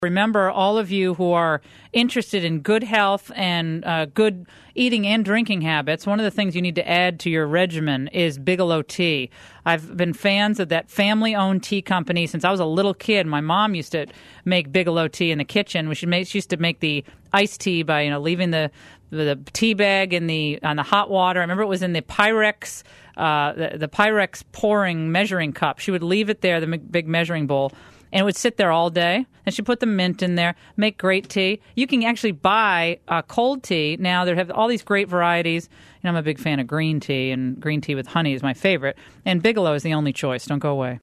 Remember, all of you who are interested in good health and good eating and drinking habits, one of the things you need to add to your regimen is Bigelow tea. I've been fans of that family-owned tea company since I was a little kid. My mom used to make Bigelow tea in the kitchen. She used to make the iced tea by leaving the tea bag on the hot water. I remember it was in the Pyrex the Pyrex pouring measuring cup. She would leave it there, the big measuring bowl, and it would sit there all day. And she put the mint in there, make great tea. You can actually buy cold tea now. They have all these great varieties. I'm a big fan of green tea, and green tea with honey is my favorite. And Bigelow is the only choice. Don't go away.